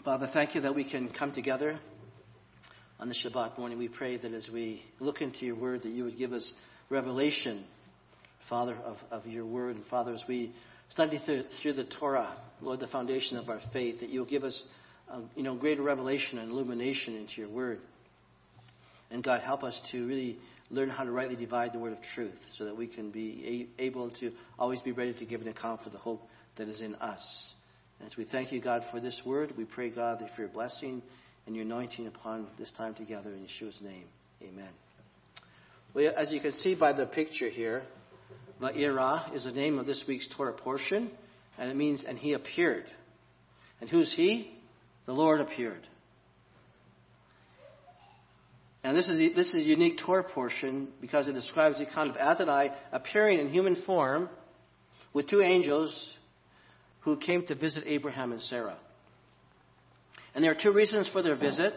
Father, thank you that we can come together on the Shabbat morning. We pray that as we look into your word, that you would give us revelation, Father, of your word. And Father, as we study through the Torah, Lord, the foundation of our faith, that you'll give us, greater revelation and illumination into your word. And God, help us to really learn how to rightly divide the word of truth so that we can be able to always be ready to give an account for the hope that is in us. As we thank you, God, for this word, we pray, God, that for your blessing and your anointing upon this time together in Yeshua's name. Amen. Well, as you can see by the picture here, Va'ira is the name of this week's Torah portion, and it means, and he appeared. And who's he? The Lord appeared. And this is a unique Torah portion because it describes the account of Adonai appearing in human form with two angels who came to visit Abraham and Sarah. And there are two reasons for their visit.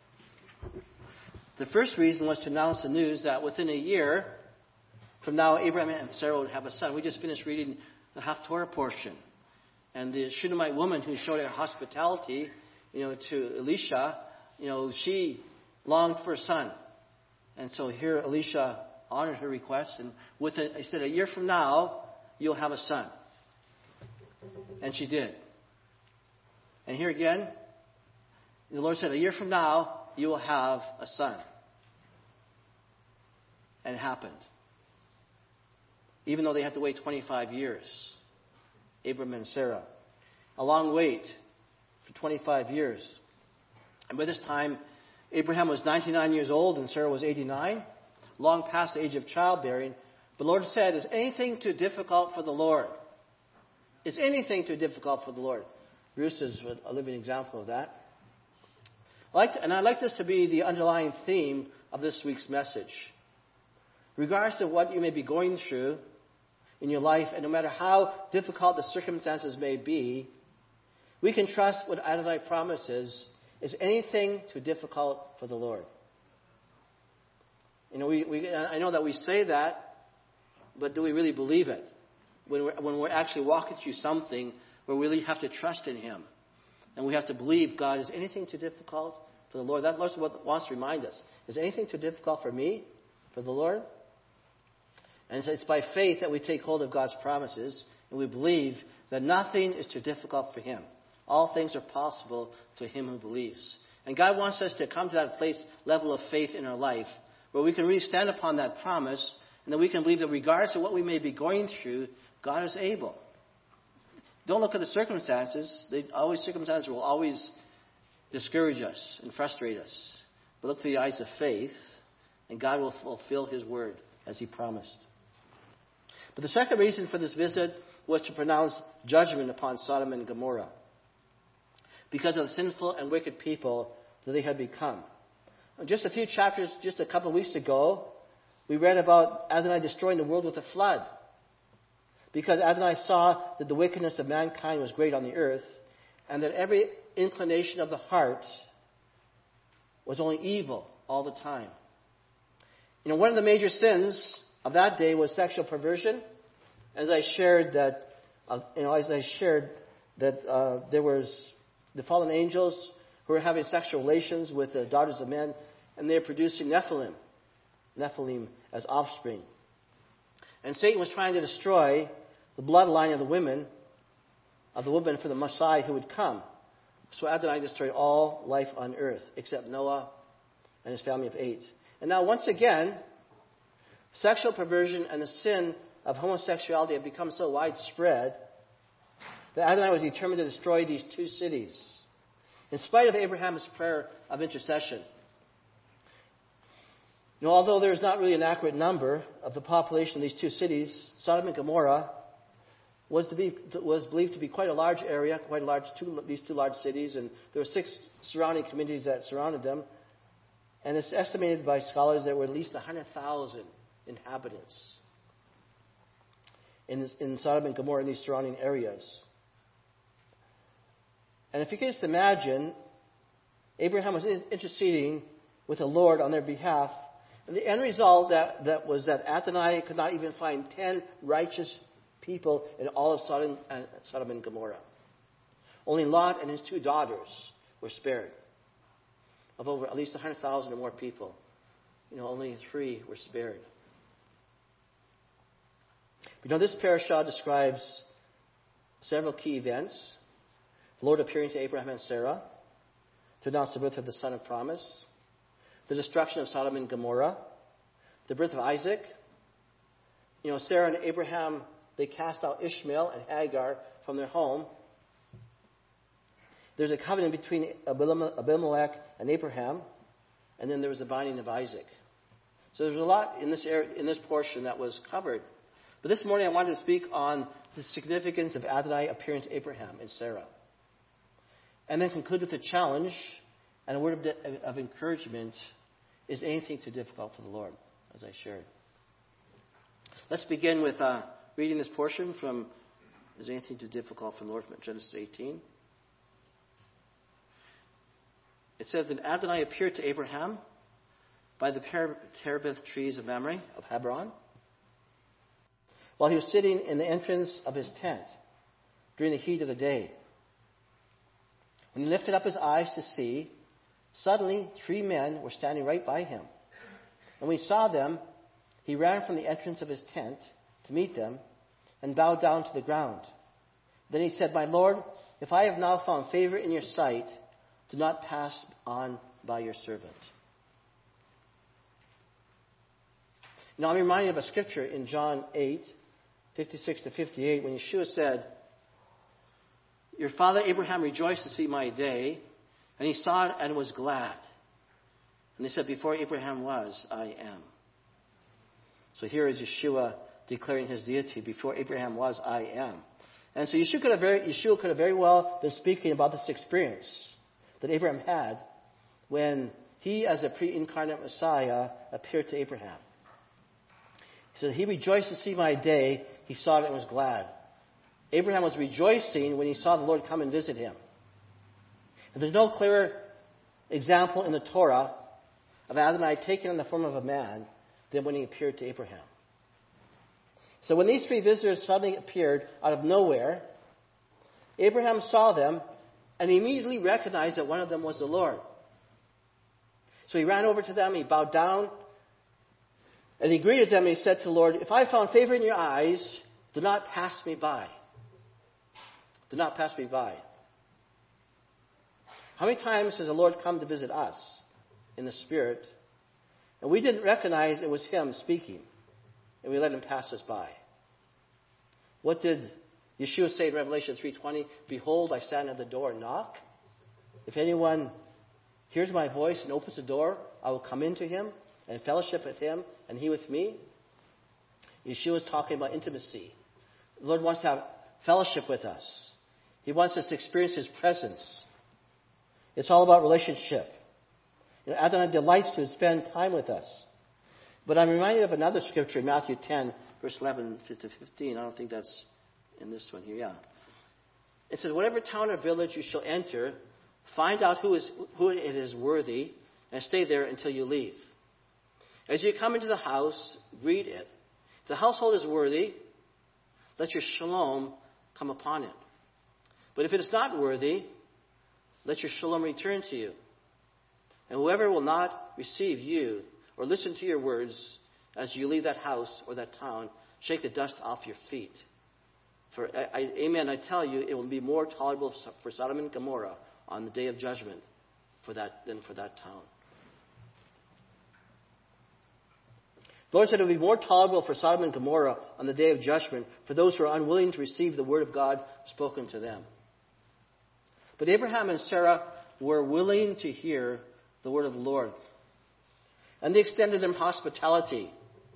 The first reason was to announce the news that within a year from now, Abraham and Sarah would have a son. We just finished reading the Haftorah portion. And the Shunammite woman who showed her hospitality, to Elisha, she longed for a son. And so here Elisha honored her request. And he said, a year from now, you'll have a son. And she did. And here again, the Lord said, a year from now, you will have a son. And it happened. Even though they had to wait 25 years. Abraham and Sarah. A long wait for 25 years. And by this time, Abraham was 99 years old and Sarah was 89. Long past the age of childbearing. But the Lord said, is anything too difficult for the Lord? Is anything too difficult for the Lord? Bruce is a living example of that. And I'd like this to be the underlying theme of this week's message. Regardless of what you may be going through in your life, and no matter how difficult the circumstances may be, we can trust what Adonai promises. Is anything too difficult for the Lord? I know that we say that, but do we really believe it? When we're actually walking through something where we really have to trust in Him. And we have to believe, God, is anything too difficult for the Lord? That Lord wants to remind us. Is anything too difficult for me, for the Lord? And so it's by faith that we take hold of God's promises. And we believe that nothing is too difficult for Him. All things are possible to him who believes. And God wants us to come to that level of faith in our life where we can really stand upon that promise and that we can believe that regardless of what we may be going through, God is able. Don't look at the circumstances. Circumstances will always discourage us and frustrate us. But look through the eyes of faith, and God will fulfill His word as He promised. But the second reason for this visit was to pronounce judgment upon Sodom and Gomorrah because of the sinful and wicked people that they had become. Just a few chapters, just a couple of weeks ago, we read about Adonai destroying the world with a flood. Because Adonai saw that the wickedness of mankind was great on the earth, and that every inclination of the heart was only evil all the time. One of the major sins of that day was sexual perversion. As I shared that, there was the fallen angels who were having sexual relations with the daughters of men, and they were producing Nephilim as offspring. And Satan was trying to destroy the bloodline of the woman for the Messiah who would come. So Adonai destroyed all life on earth, except Noah and his family of 8. And now once again, sexual perversion and the sin of homosexuality have become so widespread that Adonai was determined to destroy these two cities, in spite of Abraham's prayer of intercession. Although there's not really an accurate number of the population of these two cities, Sodom and Gomorrah was believed to be quite a large area, these two large cities, and there were 6 surrounding communities that surrounded them. And it's estimated by scholars there were at least 100,000 inhabitants in Sodom and Gomorrah in these surrounding areas. And if you can just imagine, Abraham was interceding with the Lord on their behalf. And the end result that was that Adonai could not even find 10 righteous people in all of Sodom and Gomorrah. Only Lot and his 2 daughters were spared. Of over at least 100,000 or more people, only 3 were spared. This parashah describes several key events. The Lord appearing to Abraham and Sarah to announce the birth of the son of promise, the destruction of Sodom and Gomorrah, the birth of Isaac. Sarah and Abraham, they cast out Ishmael and Hagar from their home. There's a covenant between Abimelech and Abraham, and then there was the binding of Isaac. So there's a lot in this portion that was covered. But this morning I wanted to speak on the significance of Adonai appearing to Abraham and Sarah. And then conclude with a challenge and a word of encouragement. Is anything too difficult for the Lord, as I shared? Let's begin with reading this portion from Is Anything Too Difficult for the Lord from Genesis 18. It says that Adonai appeared to Abraham by the terebinth trees of Mamre, of Hebron, while he was sitting in the entrance of his tent during the heat of the day. When he lifted up his eyes to see, suddenly 3 men were standing right by him. And when he saw them, he ran from the entrance of his tent to meet them and bowed down to the ground. Then he said, "My Lord, if I have now found favor in your sight, do not pass on by your servant." I'm reminded of a scripture in John 8, 56 to 58, when Yeshua said, "Your father Abraham rejoiced to see my day, and he saw it and was glad." And they said, "Before Abraham was, I am." So here is Yeshua declaring his deity. Before Abraham was, I am. And so Yeshua could have very well been speaking about this experience that Abraham had when he, as a pre-incarnate Messiah, appeared to Abraham. He said, "He rejoiced to see my day. He saw it and was glad." Abraham was rejoicing when he saw the Lord come and visit him. And there's no clearer example in the Torah of Adonai taking on the form of a man than when he appeared to Abraham. So when these 3 visitors suddenly appeared out of nowhere, Abraham saw them and immediately recognized that one of them was the Lord. So he ran over to them, he bowed down, and he greeted them, and he said to the Lord, "If I found favor in your eyes, do not pass me by." Do not pass me by. How many times has the Lord come to visit us in the Spirit, and we didn't recognize it was Him speaking, and we let Him pass us by? What did Yeshua say in Revelation 3:20? "Behold, I stand at the door and knock. If anyone hears my voice and opens the door, I will come into him and fellowship with him and he with me." Yeshua is talking about intimacy. The Lord wants to have fellowship with us. He wants us to experience His presence. It's all about relationship. Adonai delights to spend time with us. But I'm reminded of another scripture in Matthew 10, verse 11 to 15. I don't think that's in this one here. Yeah. It says, "Whatever town or village you shall enter, find out who it is worthy, and stay there until you leave. As you come into the house, greet it. If the household is worthy, let your shalom come upon it. But if it is not worthy, let your shalom return to you. And whoever will not receive you or listen to your words as you leave that house or that town, shake the dust off your feet. For, amen, I tell you, it will be more tolerable for Sodom and Gomorrah on the day of judgment than for that town." The Lord said it would be more tolerable for Sodom and Gomorrah on the day of judgment for those who are unwilling to receive the word of God spoken to them. But Abraham and Sarah were willing to hear the word of the Lord. And they extended them hospitality.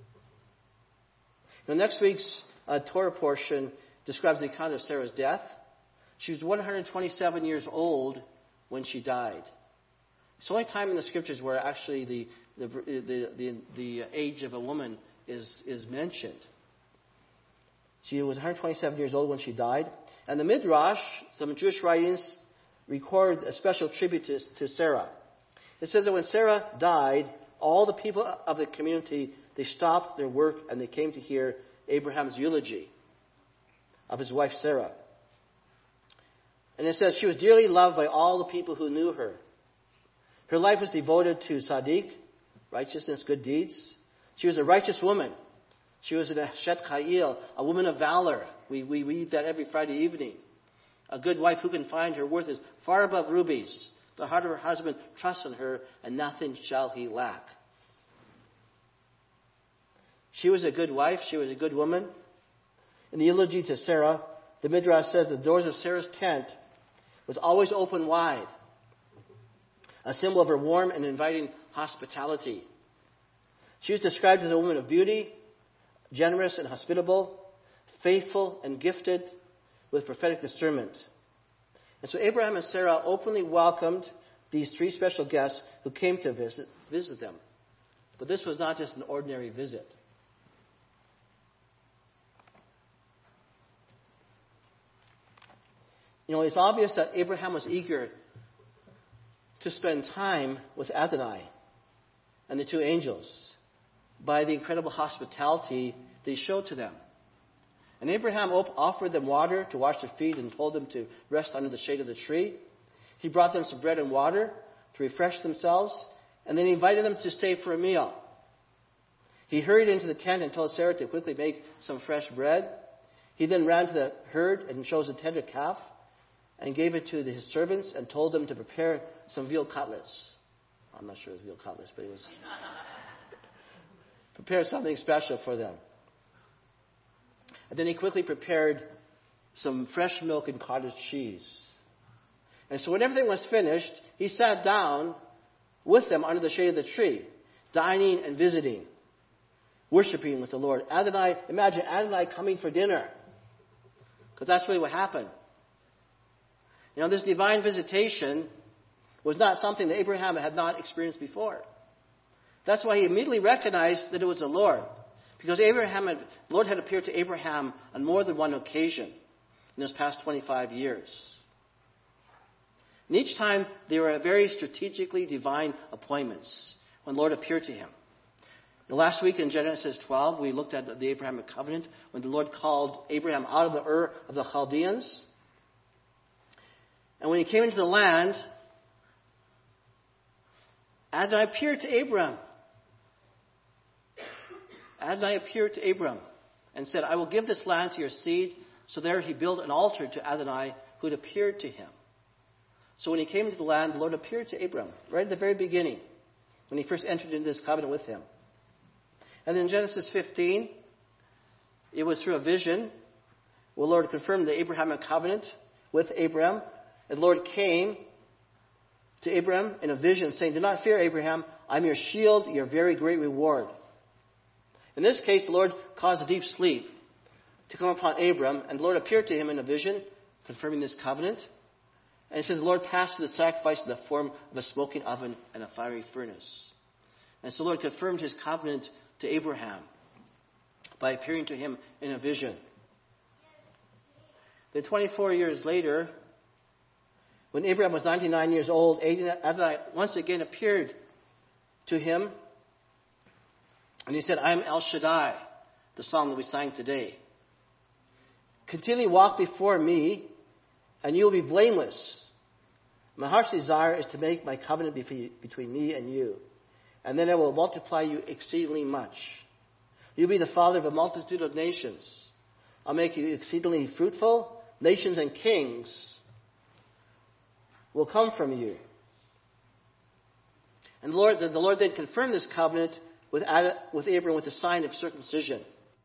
Now, next week's Torah portion describes the account of Sarah's death. She was 127 years old when she died. It's the only time in the scriptures where actually the age of a woman is mentioned. She was 127 years old when she died. And the Midrash, some Jewish writings, record a special tribute to Sarah. It says that when Sarah died, all the people of the community, they stopped their work and they came to hear Abraham's eulogy of his wife Sarah. And it says she was dearly loved by all the people who knew her. Her life was devoted to Sadiq, righteousness, good deeds. She was a righteous woman. She was an Eshet Chayil, a woman of valor. We read that every Friday evening. A good wife who can find her worth is far above rubies. The heart of her husband trusts in her, and nothing shall he lack. She was a good wife. She was a good woman. In the eulogy to Sarah, the Midrash says the doors of Sarah's tent was always open wide, a symbol of her warm and inviting hospitality. She was described as a woman of beauty, generous and hospitable, faithful and gifted with prophetic discernment. And so Abraham and Sarah openly welcomed these three special guests who came to visit them. But this was not just an ordinary visit. You know, it's obvious that Abraham was eager to spend time with Adonai and the two angels by the incredible hospitality they showed to them. And Abraham offered them water to wash their feet and told them to rest under the shade of the tree. He brought them some bread and water to refresh themselves, and then he invited them to stay for a meal. He hurried into the tent and told Sarah to quickly make some fresh bread. He then ran to the herd and chose a tender calf and gave it to his servants and told them to prepare some veal cutlets. I'm not sure it was veal cutlets, but it was prepare something special for them. And then he quickly prepared some fresh milk and cottage cheese. And so when everything was finished, he sat down with them under the shade of the tree, dining and visiting, worshiping with the Lord. Imagine Adonai coming for dinner, because that's really what happened. You know, this divine visitation was not something that Abraham had not experienced before. That's why he immediately recognized that it was the Lord. Because the Lord had appeared to Abraham on more than one occasion in this past 25 years. And each time, they were very strategically divine appointments when the Lord appeared to him. Last week in Genesis 12, we looked at the Abrahamic covenant when the Lord called Abraham out of the Ur of the Chaldeans. And when he came into the land, Adonai appeared to Abram. Adonai appeared to Abram and said, I will give this land to your seed. So there he built an altar to Adonai who had appeared to him. So when he came into the land, the Lord appeared to Abram right at the very beginning when he first entered into this covenant with him. And then in Genesis 15, it was through a vision where the Lord confirmed the Abrahamic covenant with Abram. And the Lord came to Abraham in a vision saying, do not fear, Abraham. I'm your shield, your very great reward. In this case, the Lord caused a deep sleep to come upon Abram, and the Lord appeared to him in a vision, confirming this covenant. And it says the Lord passed to the sacrifice in the form of a smoking oven and a fiery furnace. And so the Lord confirmed his covenant to Abraham by appearing to him in a vision. Then 24 years later, when Abraham was 99 years old, Adonai once again appeared to him. And he said, I am El Shaddai, the song that we sang today. Continually walk before me, and you will be blameless. My heart's desire is to make my covenant between me and you. And then I will multiply you exceedingly much. You'll be the father of a multitude of nations. I'll make you exceedingly fruitful. Nations and kings will come from you. And the Lord then confirmed this covenant with Abram with a sign of circumcision.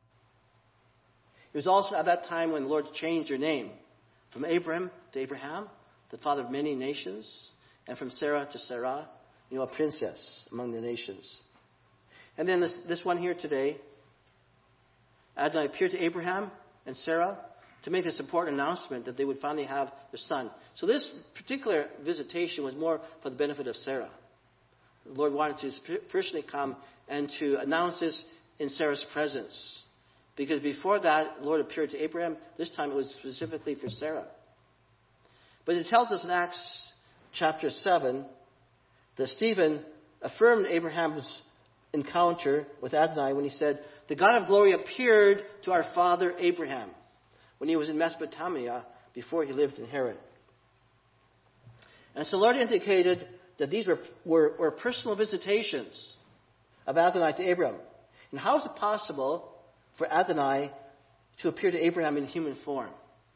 It was also at that time when the Lord changed your name from Abram to Abraham, the father of many nations, and from Sarah to Sarah, a princess among the nations. And then this one here today, Adonai appeared to Abraham and Sarah to make this important announcement that they would finally have their son. So this particular visitation was more for the benefit of Sarah. The Lord wanted to personally come and to announce this in Sarah's presence. Because before that, the Lord appeared to Abraham. This time it was specifically for Sarah. But it tells us in Acts chapter 7 that Stephen affirmed Abraham's encounter with Adonai when he said, the God of glory appeared to our father Abraham when he was in Mesopotamia before he lived in Haran. And so the Lord indicated that these were personal visitations of Adonai to Abraham. And how is it possible for Adonai to appear to Abraham in human form?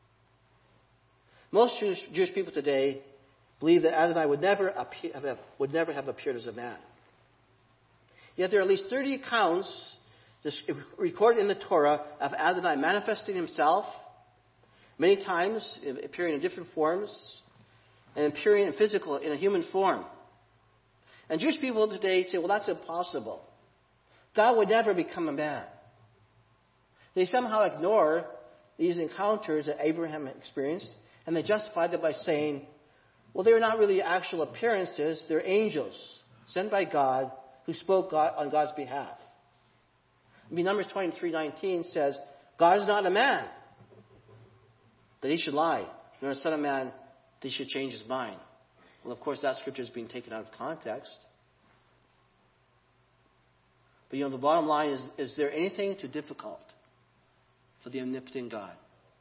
Most Jewish people today believe that Adonai would never have appeared as a man. Yet there are at least 30 accounts recorded in the Torah of Adonai manifesting himself many times, appearing in different forms, and appearing in a human form. And Jewish people today say, well, that's impossible. God would never become a man. They somehow ignore these encounters that Abraham experienced, and they justify them by saying, well, they're not really actual appearances. They're angels sent by God who spoke on God's behalf. I mean, Numbers 23:19 says, God is not a man that he should lie, nor a son of man that he should change his mind. Well, of course, that scripture is being taken out of context. But, the bottom line is there anything too difficult for the omnipotent God?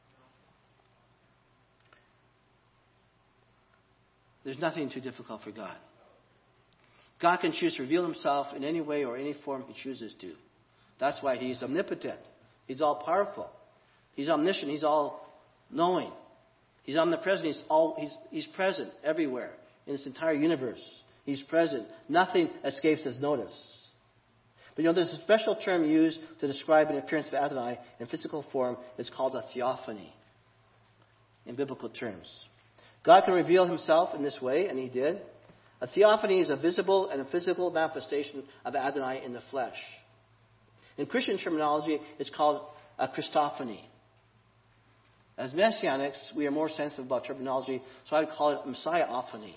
There's nothing too difficult for God. God can choose to reveal himself in any way or any form he chooses to. That's why he's omnipotent. He's all-powerful. He's omniscient. He's all-knowing. He's omnipresent. He's present everywhere in this entire universe. He's present. Nothing escapes his notice. But there's a special term used to describe an appearance of Adonai in physical form. It's called a theophany in biblical terms. God can reveal himself in this way, and he did. A theophany is a visible and a physical manifestation of Adonai in the flesh. In Christian terminology, it's called a Christophany. As Messianics, we are more sensitive about terminology, so I'd call it Messiahophany.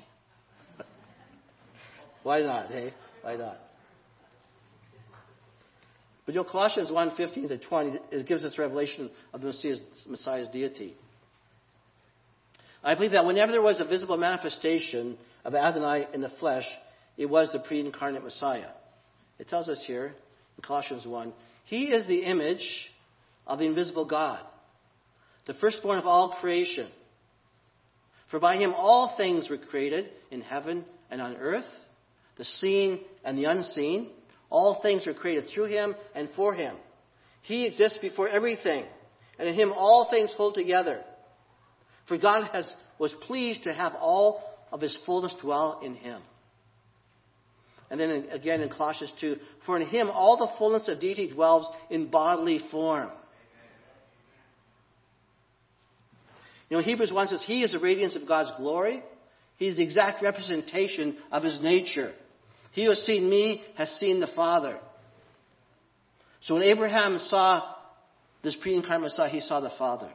Why not, hey? Why not? But Colossians 1:15-20, it gives us revelation of the Messiah's deity. I believe that whenever there was a visible manifestation of Adonai in the flesh, it was the pre-incarnate Messiah. It tells us here in Colossians 1, he is the image of the invisible God, the firstborn of all creation. For by him all things were created in heaven and on earth, the seen and the unseen. All things were created through him and for him. He exists before everything, and in him all things hold together. For God was pleased to have all of his fullness dwell in him. And then again in Colossians 2, for in him all the fullness of deity dwells in bodily form. Hebrews 1 says, he is the radiance of God's glory. He is the exact representation of his nature. He who has seen me has seen the Father. So when Abraham saw this pre-incarnate Messiah, he saw the Father.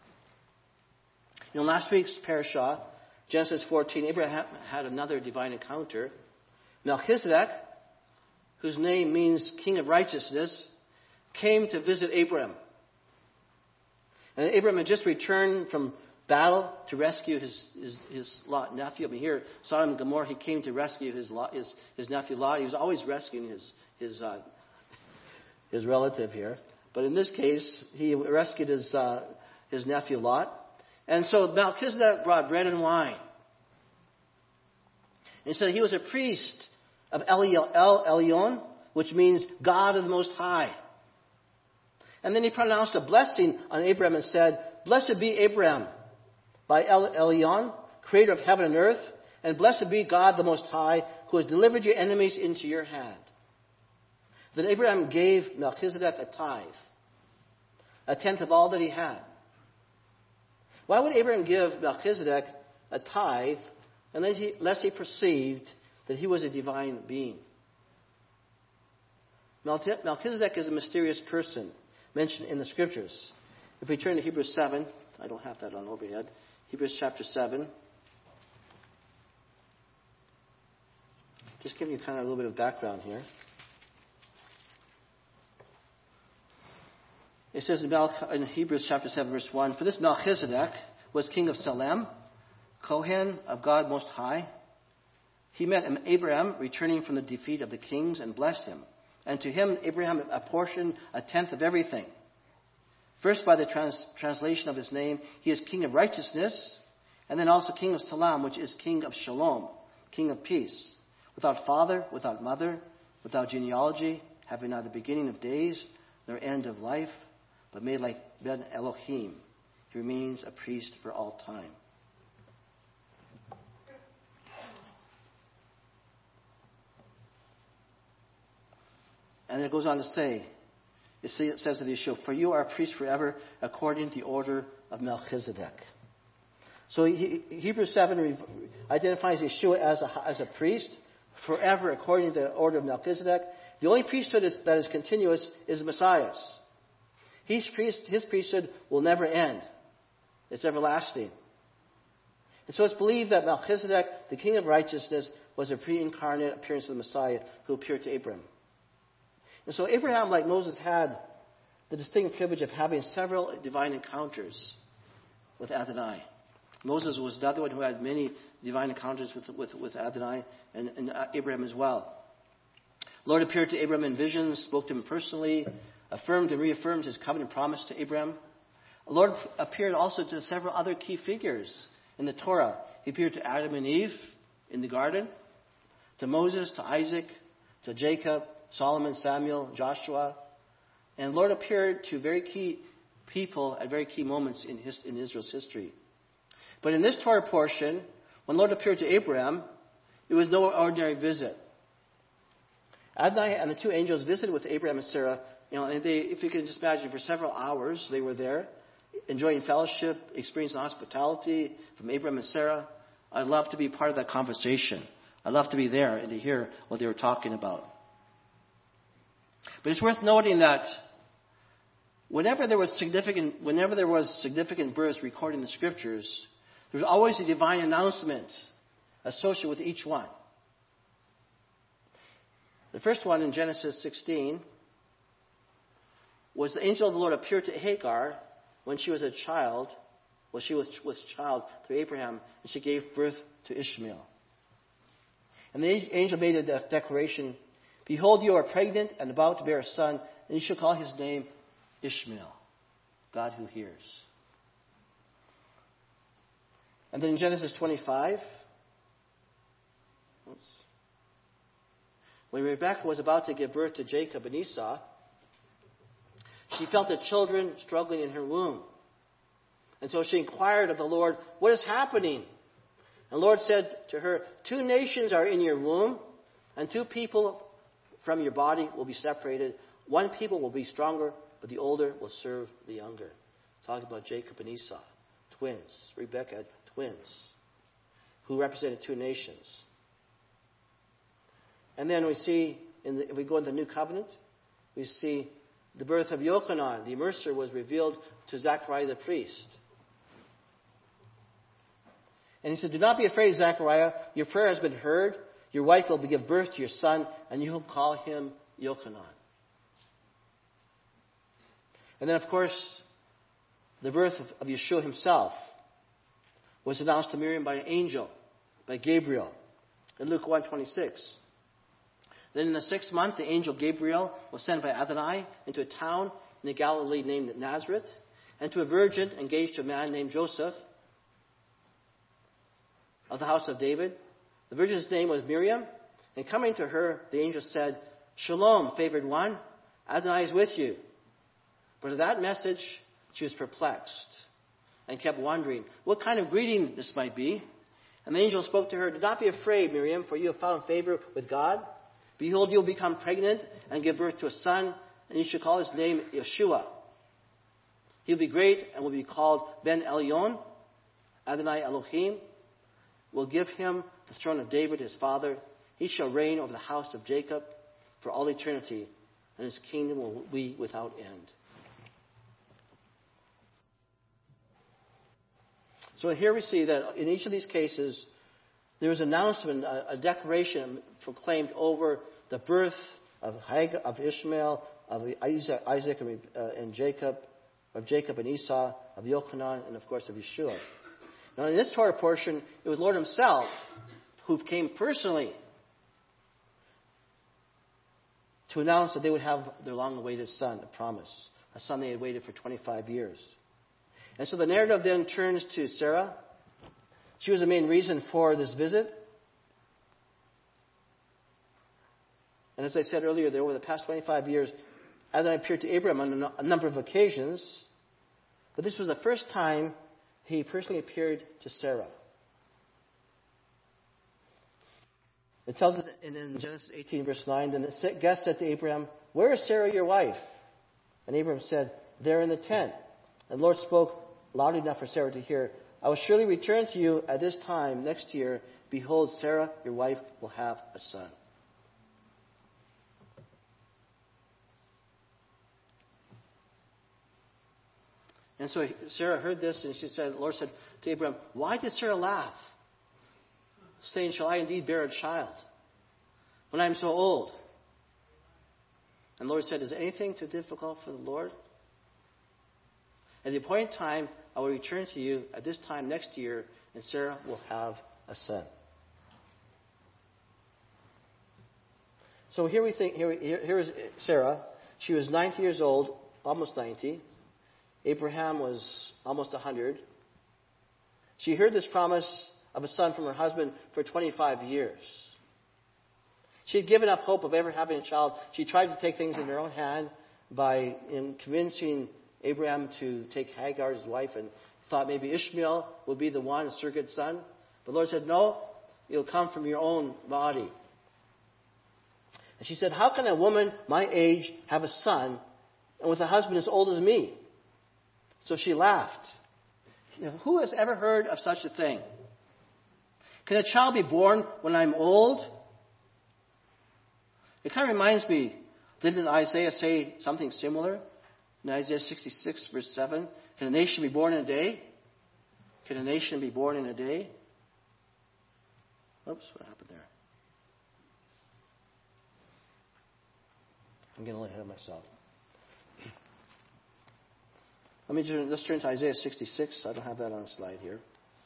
Last week's parashah, Genesis 14, Abraham had another divine encounter. Melchizedek, whose name means King of Righteousness, came to visit Abraham. And Abraham had just returned from battle to rescue his Lot nephew. I mean, here, Sodom and Gomorrah, he came to rescue his nephew Lot. He was always rescuing his relative here. But in this case, he rescued his nephew Lot. And so Melchizedek brought bread and wine. And so he was a priest of El Elyon, which means God of the Most High. And then he pronounced a blessing on Abraham and said, blessed be Abraham by El Elyon, creator of heaven and earth, and blessed be God the Most High, who has delivered your enemies into your hand. Then Abraham gave Melchizedek a tithe, a tenth of all that he had. Why would Abraham give Melchizedek a tithe unless he perceived that he was a divine being? Melchizedek is a mysterious person mentioned in the Scriptures. If we turn to Hebrews 7, I don't have that on overhead. Hebrews chapter 7. Just giving you kind of a little bit of background here. It says in Hebrews chapter 7, verse 1, for this Melchizedek was king of Salem, Kohen of God Most High. He met Abraham returning from the defeat of the kings and blessed him. And to him Abraham apportioned a tenth of everything. First, by the translation of his name, he is king of righteousness. And then also king of Salam, which is king of Shalom, king of peace. Without father, without mother, without genealogy, having neither beginning of days nor end of life, but made like Ben Elohim. He remains a priest for all time. And it goes on to say, it says of Yeshua, for you are a priest forever according to the order of Melchizedek. So Hebrews 7 identifies Yeshua as a priest forever according to the order of Melchizedek. The only priesthood that is continuous is Messiah's. His priesthood will never end. It's everlasting. And so it's believed that Melchizedek, the king of righteousness, was a pre-incarnate appearance of the Messiah who appeared to Abraham. And so Abraham, like Moses, had the distinct privilege of having several divine encounters with Adonai. Moses was another one who had many divine encounters with Adonai and Abraham as well. The Lord appeared to Abraham in visions, spoke to him personally, affirmed and reaffirmed his covenant promise to Abraham. The Lord appeared also to several other key figures in the Torah. He appeared to Adam and Eve in the garden, to Moses, to Isaac, to Jacob, Solomon, Samuel, Joshua. And the Lord appeared to very key people at very key moments in Israel's history. But in this Torah portion, when the Lord appeared to Abraham, it was no ordinary visit. Adonai and the two angels visited with Abraham and Sarah. And they, if you can just imagine, for several hours they were there, enjoying fellowship, experiencing hospitality from Abraham and Sarah. I'd love to be part of that conversation. I'd love to be there and to hear what they were talking about. But it's worth noting that whenever there was significant births recorded in the scriptures, there was always a divine announcement associated with each one. The first one in Genesis 16 was the angel of the Lord appeared to Hagar when she was a child. Well, she was child through Abraham, and she gave birth to Ishmael. And the angel made a declaration, behold, you are pregnant and about to bear a son, and you shall call his name Ishmael, God who hears. And then in Genesis 25, when Rebekah was about to give birth to Jacob and Esau, she felt the children struggling in her womb. And so she inquired of the Lord, what is happening? And the Lord said to her, 2 nations are in your womb, and 2 people from your body will be separated. 1 people will be stronger, but the older will serve the younger. Talking about Jacob and Esau, twins. Rebekah had twins who represented 2 nations. And then we see, if we go into the New Covenant, we see the birth of Yochanan, the immerser, was revealed to Zechariah the priest. And he said, do not be afraid, Zechariah. Your prayer has been heard. Your wife will give birth to your son, and you will call him Yochanan. And then, of course, the birth of Yeshua himself was announced to Miriam by an angel, by Gabriel, in Luke 1:26. Then in the 6th month, the angel Gabriel was sent by Adonai into a town in the Galilee named Nazareth, and to a virgin engaged to a man named Joseph of the house of David. The virgin's name was Miriam, and coming to her, the angel said, Shalom, favored one, Adonai is with you. But at that message, she was perplexed and kept wondering what kind of greeting this might be. And the angel spoke to her, do not be afraid, Miriam, for you have found favor with God. Behold, you will become pregnant and give birth to a son, and you shall call his name Yeshua. He will be great and will be called Ben Elyon. Adonai Elohim will give him the throne of David, his father. He shall reign over the house of Jacob for all eternity, and his kingdom will be without end. So here we see that in each of these cases, there was an announcement, a declaration proclaimed over the birth of Ishmael, of Isaac and Jacob, of Jacob and Esau, of Yochanan, and of course of Yeshua. Now in this Torah portion, it was Lord himself who came personally to announce that they would have their long-awaited son, a promise, a son they had waited for 25 years. And so the narrative then turns to Sarah, She was the main reason for this visit. And as I said earlier, over the past 25 years, Adonai appeared to Abraham on a number of occasions. But this was the first time he personally appeared to Sarah. It tells us in Genesis 18, verse 9, then the guest said to Abraham, "Where is Sarah, your wife?" And Abraham said, "There in the tent." And the Lord spoke loud enough for Sarah to hear, "I will surely return to you at this time next year. Behold, Sarah, your wife, will have a son." And so Sarah heard this, and the Lord said to Abraham, "Why did Sarah laugh, saying, 'Shall I indeed bear a child when I am so old?' And the Lord said, 'Is anything too difficult for the Lord? At the appointed time, I will return to you at this time next year, and Sarah will have a son.'" So here is Sarah. She was 90 years old, almost 90. Abraham was almost 100. She heard this promise of a son from her husband for 25 years. She had given up hope of ever having a child. She tried to take things in her own hand by convincing Abraham to take Hagar as his wife, and thought maybe Ishmael would be the one, a surrogate son. The Lord said, "No, it'll come from your own body." And she said, "How can a woman my age have a son and with a husband as old as me?" So she laughed. Who has ever heard of such a thing? Can a child be born when I'm old? It kind of reminds me, didn't Isaiah say something similar? In Isaiah 66, verse 7, can a nation be born in a day? Can a nation be born in a day? Oops, what happened there? I'm getting a little ahead of myself. Let's turn to Isaiah 66. I don't have that on the slide here.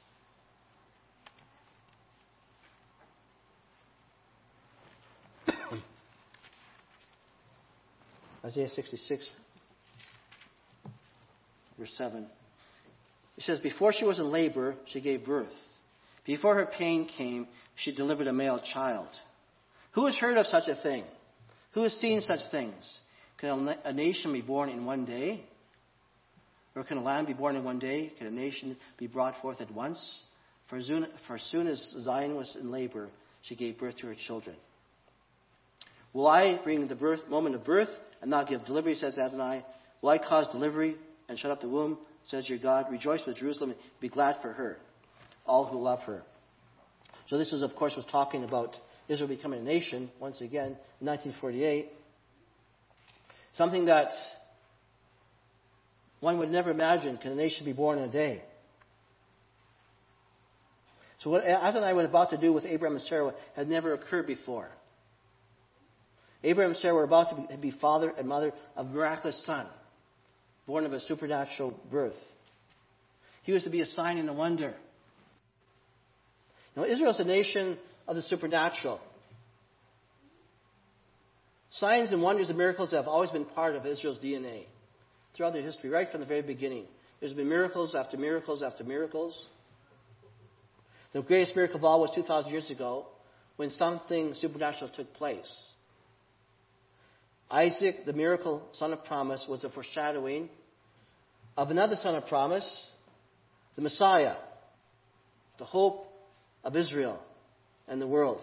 Isaiah 66, verse 7. It says, "Before she was in labor, she gave birth. Before her pain came, she delivered a male child. Who has heard of such a thing? Who has seen such things? Can a nation be born in one day? Or can a land be born in one day? Can a nation be brought forth at once? For as soon as Zion was in labor, she gave birth to her children. Will I bring the moment of birth and not give delivery, says Adonai? Will I cause delivery and shut up the womb, says your God? Rejoice with Jerusalem and be glad for her, all who love her." So this was talking about Israel becoming a nation, once again, in 1948. Something that one would never imagine. Can a nation be born in a day? So what Adonai was about to do with Abraham and Sarah had never occurred before. Abraham and Sarah were about to be father and mother of a miraculous son, born of a supernatural birth. He was to be a sign and a wonder. Now, Israel is a nation of the supernatural. Signs and wonders and miracles have always been part of Israel's DNA throughout their history, right from the very beginning. There's been miracles after miracles after miracles. The greatest miracle of all was 2,000 years ago when something supernatural took place. Isaac, the miracle son of promise, was a foreshadowing of another son of promise, the Messiah, the hope of Israel and the world.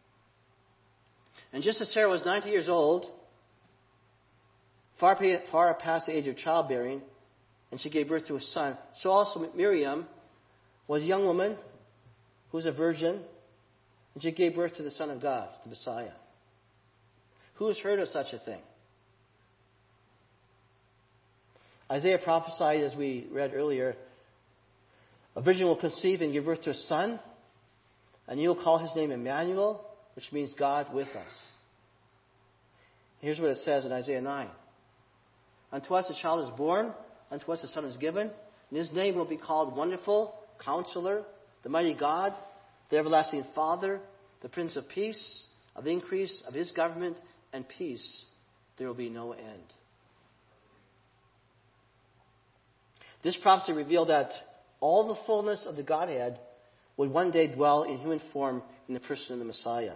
And just as Sarah was 90 years old, far past the age of childbearing, and she gave birth to a son, so also Miriam was a young woman who was a virgin, and she gave birth to the Son of God, the Messiah. Who has heard of such a thing? Isaiah prophesied, as we read earlier, a virgin will conceive and give birth to a son, and you'll call his name Emmanuel, which means God with us. Here's what it says in Isaiah 9. "Unto us a child is born, unto us a son is given, and his name will be called Wonderful, Counselor, the Mighty God, the Everlasting Father, the Prince of Peace. Of the increase of his government and peace there will be no end." This prophecy revealed that all the fullness of the Godhead would one day dwell in human form in the person of the Messiah.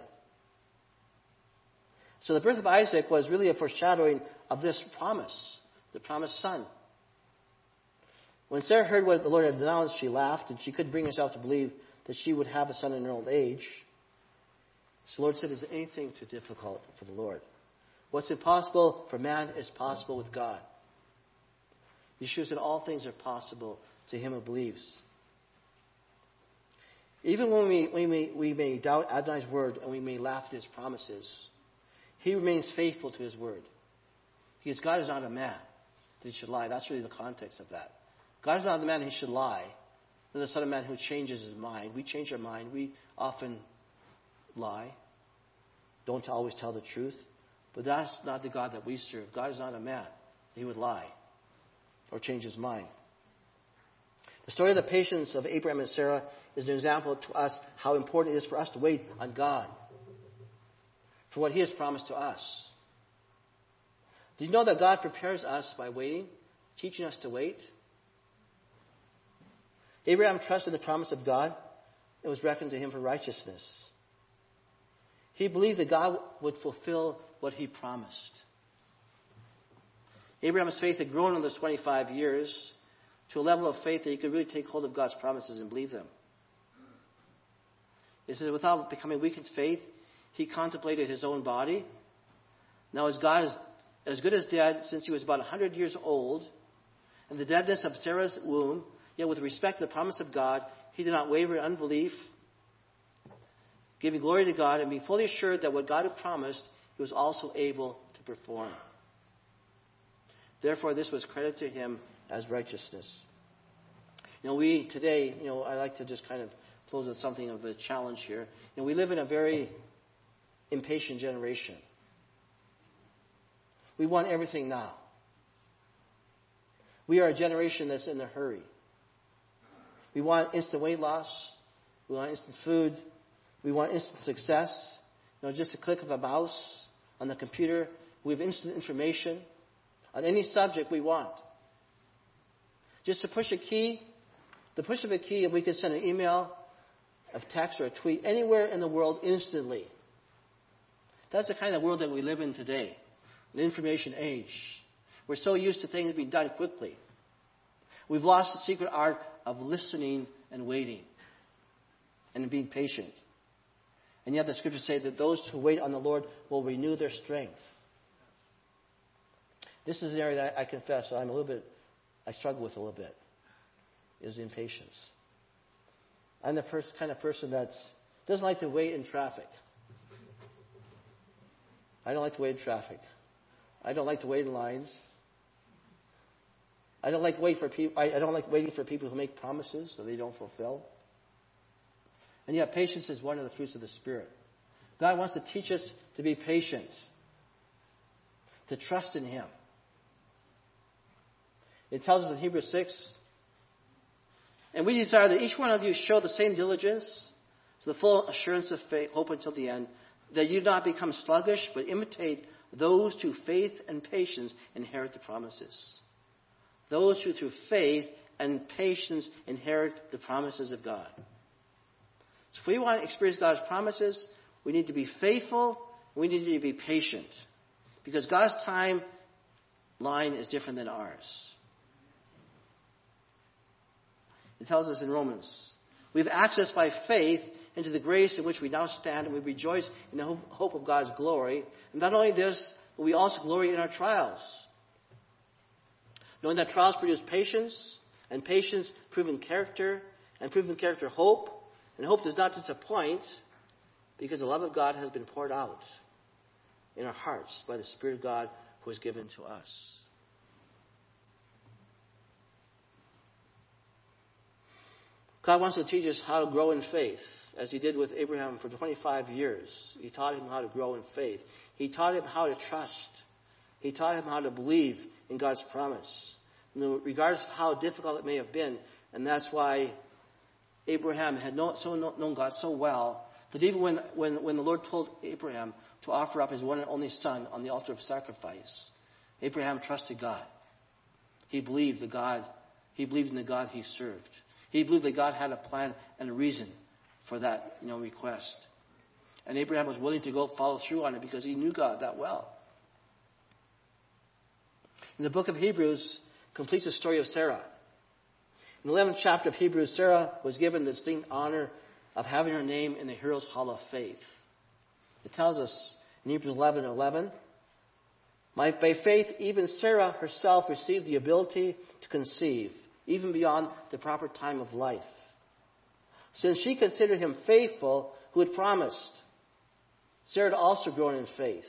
So the birth of Isaac was really a foreshadowing of this promise, the promised son. When Sarah heard what the Lord had announced, she laughed, and she couldn't bring herself to believe that she would have a son in her old age. So the Lord said, is there anything too difficult for the Lord? What's impossible for man is possible with God. Yeshua said all things are possible to him who believes. Even when we may doubt Adonai's word and we may laugh at his promises, he remains faithful to his word. Because God is not a man that he should lie. That's really the context of that. God is not the man he should lie. But the Son of Man who changes his mind. We change our mind. We often lie. Don't always tell the truth. But that's not the God that we serve. God is not a man. He would lie or change his mind. The story of the patience of Abraham and Sarah is an example to us how important it is for us to wait on God for what he has promised to us. Do you know that God prepares us by waiting, teaching us to wait? Abraham trusted the promise of God and was reckoned to him for righteousness. He believed that God would fulfill what he promised. Abraham's faith had grown in those 25 years to a level of faith that he could really take hold of God's promises and believe them. It says, without becoming weak in faith, he contemplated his own body. Now, as God is as good as dead since he was about 100 years old, and the deadness of Sarah's womb, yet with respect to the promise of God, he did not waver in unbelief, giving glory to God and being fully assured that what God had promised, he was also able to perform. Therefore, this was credited to him as righteousness. We today, I like to just kind of close with something of a challenge here. We live in a very impatient generation. We want everything now. We are a generation that's in a hurry. We want instant weight loss. We want instant food. We want instant success. Just a click of a mouse on the computer. We have instant information on any subject we want. Just to push a key, the push of a key, and we can send an email, a text, or a tweet anywhere in the world instantly. That's the kind of world that we live in today, an information age. We're so used to things being done quickly. We've lost the secret art of listening and waiting and being patient. And yet the scriptures say that those who wait on the Lord will renew their strength. This is an area that I confess I struggle with a little bit, is impatience. I'm the kind of person that doesn't like to wait in traffic. I don't like to wait in traffic. I don't like to wait in lines. I don't like waiting for people who make promises that they don't fulfill. And yet patience is one of the fruits of the Spirit. God wants to teach us to be patient, to trust in him. It tells us in Hebrews 6, and we desire that each one of you show the same diligence to the full assurance of faith, hope until the end, that you not become sluggish, but imitate those who faith and patience inherit the promises. Those who through faith and patience inherit the promises of God. So if we want to experience God's promises, we need to be faithful, we need to be patient. Because God's timeline is different than ours. It tells us in Romans, we have access by faith into the grace in which we now stand, and we rejoice in the hope of God's glory. And not only this, but we also glory in our trials. Knowing that trials produce patience, and patience proven character, and proven character hope. And hope does not disappoint, because the love of God has been poured out in our hearts by the Spirit of God who is given to us. God wants to teach us how to grow in faith, as he did with Abraham for 25 years. He taught him how to grow in faith. He taught him how to trust. He taught him how to believe in God's promise, regardless of how difficult it may have been. And that's why Abraham had known God so well that even when the Lord told Abraham to offer up his one and only son on the altar of sacrifice, Abraham trusted God. He believed in the God he served. He believed that God had a plan and a reason for that request. And Abraham was willing to go follow through on it because he knew God that well. And the book of Hebrews completes the story of Sarah. In the 11th chapter of Hebrews, Sarah was given the distinct honor of having her name in the Heroes' Hall of Faith. It tells us in Hebrews 11:11, by faith, even Sarah herself received the ability to conceive, even beyond the proper time of life, since she considered him faithful who had promised. Sarah had also grown in faith.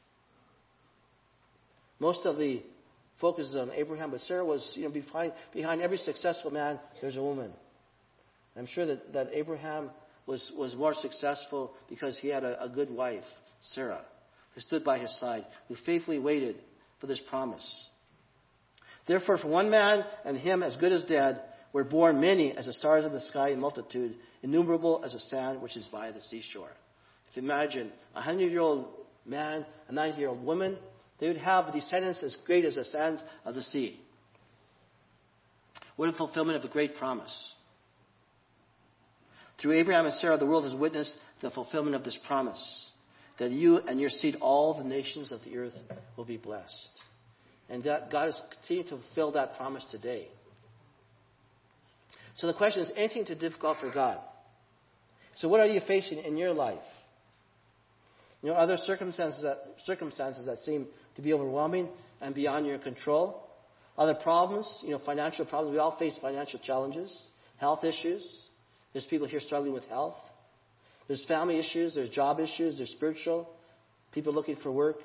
Most of the focus is on Abraham, but Sarah was, behind every successful man, there's a woman. I'm sure that Abraham was more successful because he had a good wife, Sarah, who stood by his side, who faithfully waited for this promise. Therefore, for one man and him as good as dead, were born many as the stars of the sky in multitude, innumerable as the sand which is by the seashore. If you imagine a 100-year-old man, a 90-year-old woman, they would have descendants as great as the sands of the sea. What a fulfillment of a great promise. Through Abraham and Sarah, the world has witnessed the fulfillment of this promise, that you and your seed, all the nations of the earth, will be blessed. And that God is continuing to fulfill that promise today. So the question is, anything too difficult for God? So what are you facing in your life? Are there circumstances that seem to be overwhelming and beyond your control? Are there problems, financial problems? We all face financial challenges, health issues. There's people here struggling with health. There's family issues, there's job issues, there's spiritual, people looking for work.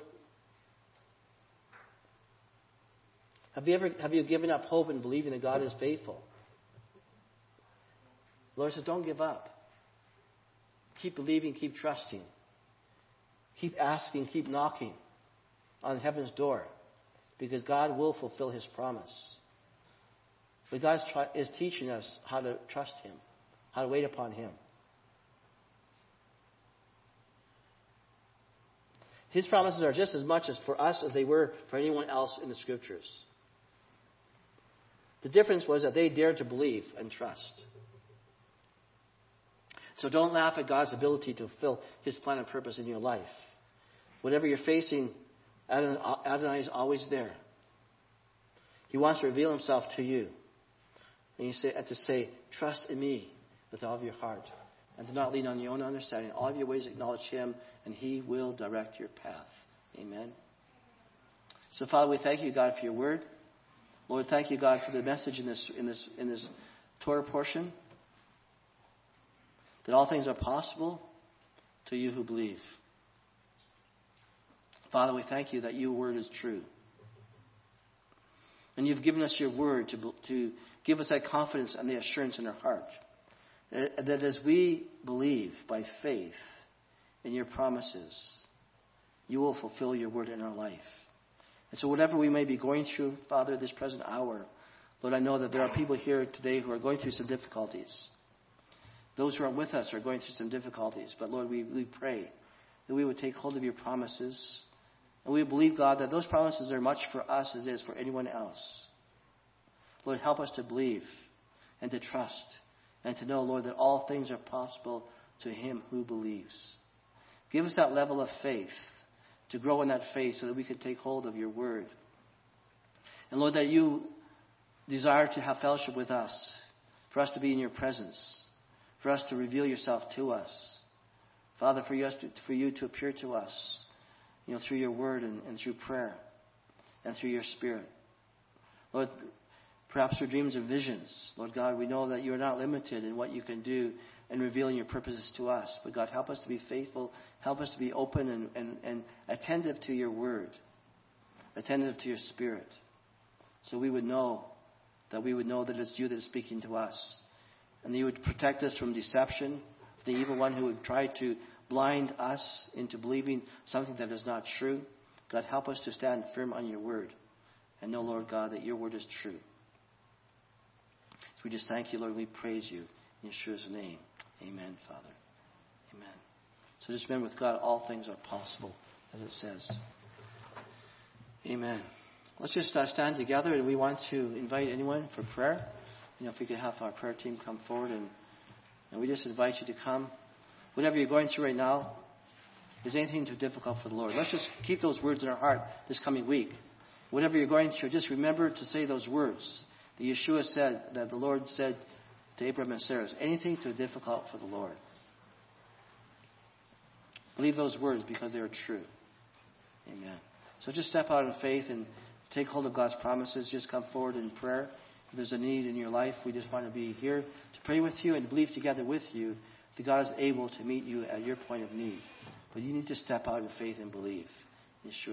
Have you given up hope and believing that God is faithful? The Lord says, don't give up. Keep believing, keep trusting. Keep asking, keep knocking on heaven's door, because God will fulfill His promise. But God is teaching us how to trust Him, how to wait upon Him. His promises are just as much as for us as they were for anyone else in the Scriptures. The difference was that they dared to believe and trust. So don't laugh at God's ability to fulfill His plan and purpose in your life. Whatever you're facing, Adonai is always there. He wants to reveal Himself to you. And to say, trust in me with all of your heart. And to not lean on your own understanding. All of your ways acknowledge Him, and He will direct your path. Amen. So, Father, we thank you, God, for your word. Lord, thank you, God, for the message in this Torah portion. That all things are possible to you who believe. Father, we thank you that your word is true. And you've given us your word to give us that confidence and the assurance in our heart. That as we believe by faith in your promises, you will fulfill your word in our life. And so whatever we may be going through, Father, this present hour, Lord, I know that there are people here today who are going through some difficulties. Those who are with us are going through some difficulties. But Lord, we pray that we would take hold of your promises. And we believe, God, that those promises are much for us as it is for anyone else. Lord, help us to believe and to trust and to know, Lord, that all things are possible to him who believes. Give us that level of faith to grow in that faith so that we can take hold of your word. And Lord, that you desire to have fellowship with us, for us to be in your presence, for us to reveal yourself to us. Father, for you to appear to us, through your word and through prayer and through your spirit. Lord, perhaps through dreams and visions. Lord God, we know that you are not limited in what you can do in revealing your purposes to us. But God, help us to be faithful. Help us to be open and attentive to your word, attentive to your spirit. So we would know that it's you that is speaking to us. And that you would protect us from deception, the evil one who would try to blind us into believing something that is not true. God, help us to stand firm on your word and know, Lord God, that your word is true. So we just thank you, Lord. We praise you in Yeshua's name. Amen, Father. Amen. So just remember, with God, all things are possible, as it says. Amen. Let's just stand together, and we want to invite anyone for prayer. If we could have our prayer team come forward And we just invite you to come. Whatever you're going through right now, is anything too difficult for the Lord? Let's just keep those words in our heart this coming week. Whatever you're going through, just remember to say those words that Yeshua said, that the Lord said to Abraham and Sarah. Is anything too difficult for the Lord? Believe those words because they are true. Amen. So just step out in faith and take hold of God's promises. Just come forward in prayer. If there's a need in your life, we just want to be here to pray with you and believe together with you that God is able to meet you at your point of need. But you need to step out in faith and believe. Yeshua.